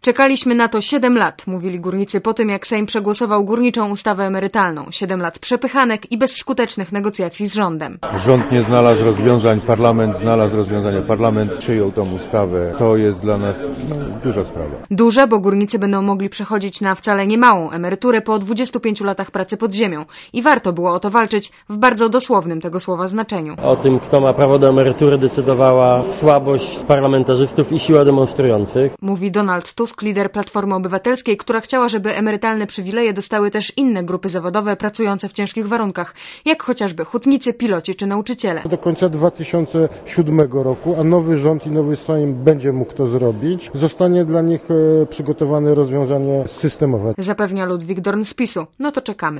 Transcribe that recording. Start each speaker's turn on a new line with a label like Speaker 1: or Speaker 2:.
Speaker 1: Czekaliśmy na to 7 lat, mówili górnicy po tym, jak Sejm przegłosował górniczą ustawę emerytalną. 7 lat przepychanek i bezskutecznych negocjacji z rządem.
Speaker 2: Rząd nie znalazł rozwiązań, parlament znalazł rozwiązanie, parlament przyjął tą ustawę. To jest dla nas duża sprawa.
Speaker 1: Duża, bo górnicy będą mogli przechodzić na wcale niemałą emeryturę po 25 latach pracy pod ziemią. I warto było o to walczyć w bardzo dosłownym tego słowa znaczeniu.
Speaker 3: O tym, kto ma prawo do emerytury, decydowała słabość parlamentarzystów i siła demonstrujących.
Speaker 1: Mówi Donald Tusk, lider Platformy Obywatelskiej, która chciała, żeby emerytalne przywileje dostały też inne grupy zawodowe pracujące w ciężkich warunkach, jak chociażby hutnicy, piloci czy nauczyciele.
Speaker 4: Do końca 2007 roku, a nowy rząd i nowy Sejm będzie mógł to zrobić, zostanie dla nich przygotowane rozwiązanie systemowe.
Speaker 1: Zapewnia Ludwik Dorn z PiS-u. No to czekamy.